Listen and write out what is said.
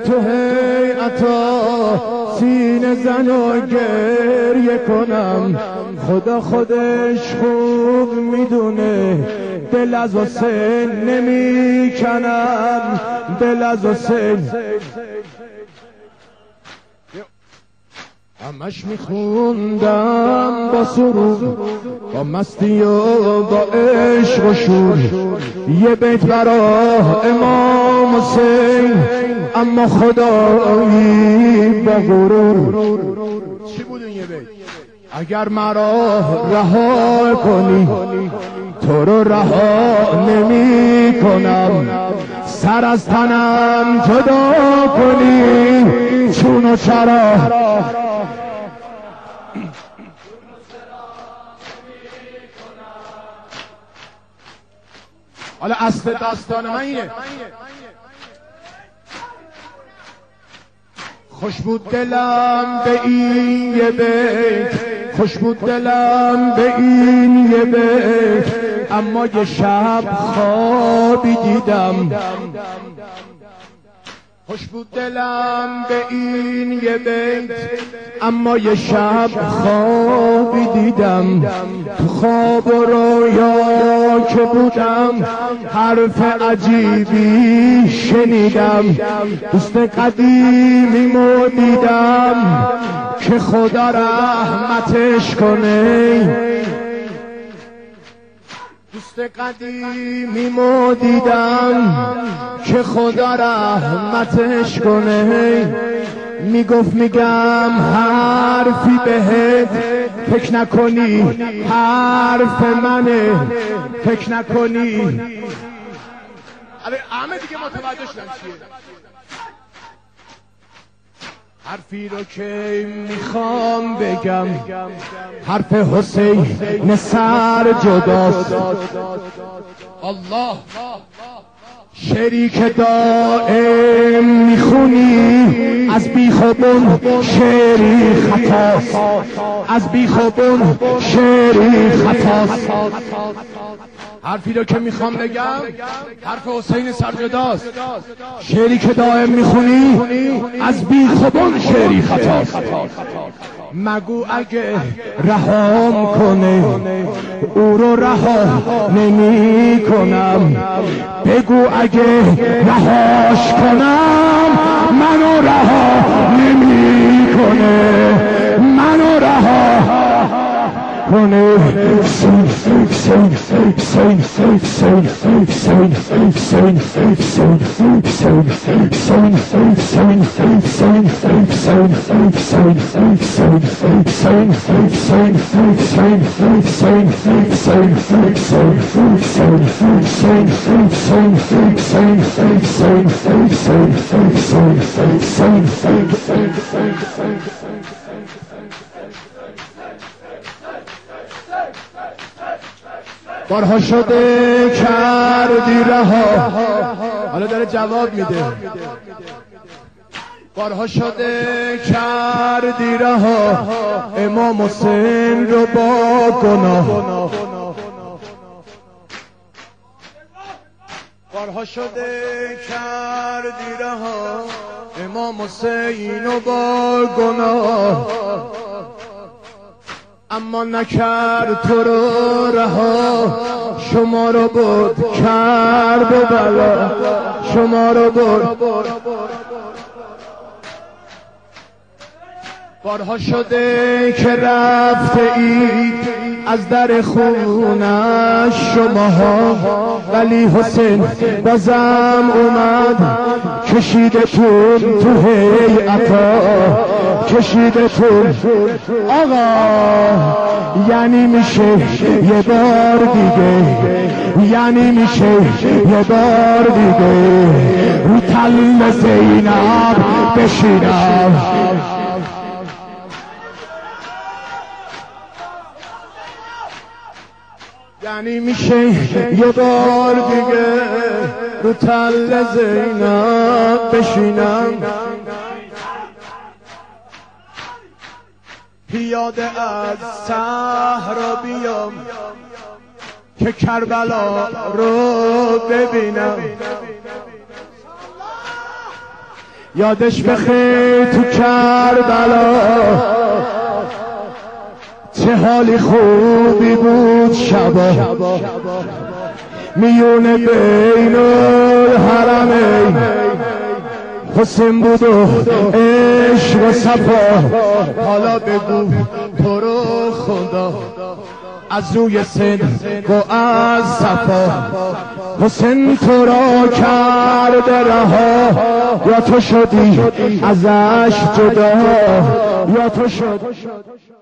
تو هیئتا سینه زن و گریه کنم. خدا خودش خوب میدونه دل از حسین نمیکنم، دل از حسین همش میخوندم با سرود، با مستی و با عشق و شور، یه بیت برای امام حسین اما خدایی با غرور. چی بود این یه بیت؟ اگر مرا رها کنی تو رو رها نمی کنم، سر از تنم جدا کنی چون و چرا. حالا اصل داستان من اینه، خوش بود دلم به این یه بیت، خوش بود دلم به این یه بیت، اما یه شب خوابی دیدم. خوش بود دلم به این یه بیت، اما یه شب خوابی دیدم. تو خواب و رویا که بودم حرف عجیبی شنیدم. دوست قدیمیمو دیدم که خدا رحمتش کنه، دوست قدیمیمو دیدم که خدا رحمتش کنه. میگفت میگم حرفی بهت فکر نکنی حرف منه، فکر نکنی. همه دیگه متوجه شدن چیه حرفی رو که میخوام بگم، حرف حسین سر جداست. الله شعری که دائم میخونی از بیخوبون شعری خطاست، از بیخوبون شعری خطاست. حرفی رو که میخوام بگم حرف حسین سرجداست، شعری که دائم میخونی از بیخوبون شعری خطاست. مگو اگه رهام کنه او رو رها نمی کنم، بگو اگه رهاش کنم منو رها نمی کنه، منو رها کنه. بارها شده کردی رها، حالا داره جواب میده. بارها شده کردی رها امام حسین رو با گناه، بارها شده کردی رها امام حسین رو با گناه، اما نکرد تو رو رها، شما رو برد کرب و بلا، شما رو برد. بارها شده که رفته اید از در خونش شماها، ولی حسین بازم اومد کشیدتون تو هیئتا، کشیدتون. آقا یعنی میشه یه بار دیگه، یعنی میشه یه بار دیگه رو تل زینب بشینم. یعنی میشه یه بار دیگه رو تل زینب بشینم. پیاده از صحرا بیام که کربلا رو ببینم. یادش بخیر تو کربلا چه حالی خوبی بود شبا میون بین الحرمین حسین بود و عشق و صفا. حالا بگو تو رو خدا از روی سند و از صفا حسین تو را کرده رها، یا تو شدی ازش جدا، یا تو شد